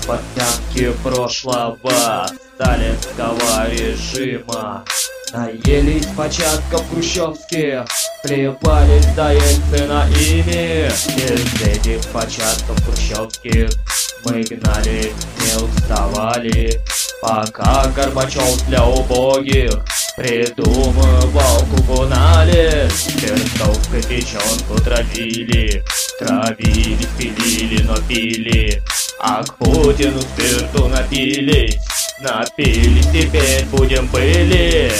портянки прошлого сталинского режима. Наелись початков хрущевских, плевались до Ельцина ими. Из этих початков хрущевских мы гнали, не уставали, пока Горбачев для убогих придумывал кукунали. Перцовкой печенку травили, пилили, но пили, а к Путину спирту напились, теперь будем были.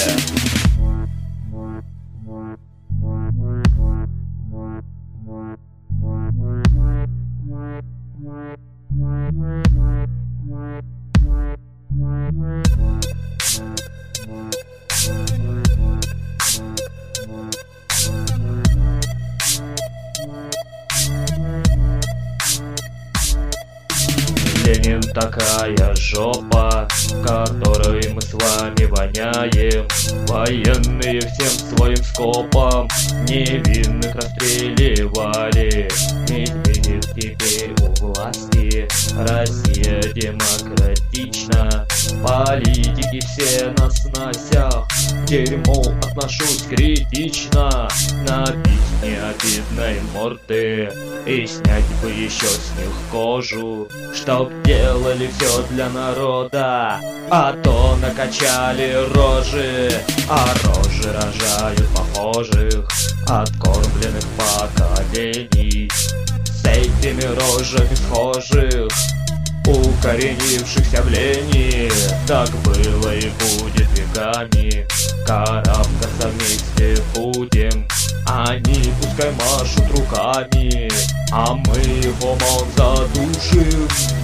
Ленин такая жопа, которой мы с вами воняем. Военные всем своим скопом невинных расстреливали. Медведев теперь у власти, Россия демократична. Политики все на сносях, к дерьму отношусь критично. Набить необидной морды и снять бы еще с них кожу, чтоб делали все для народа, а то накачали рожи, а рожи рожают похожих, откормленных поколений. С этими рожами схожих, укоренившихся в лени. Так было и будет веками, карабкаться вместе будем. Они пускай машут руками, а мы их умом задушим.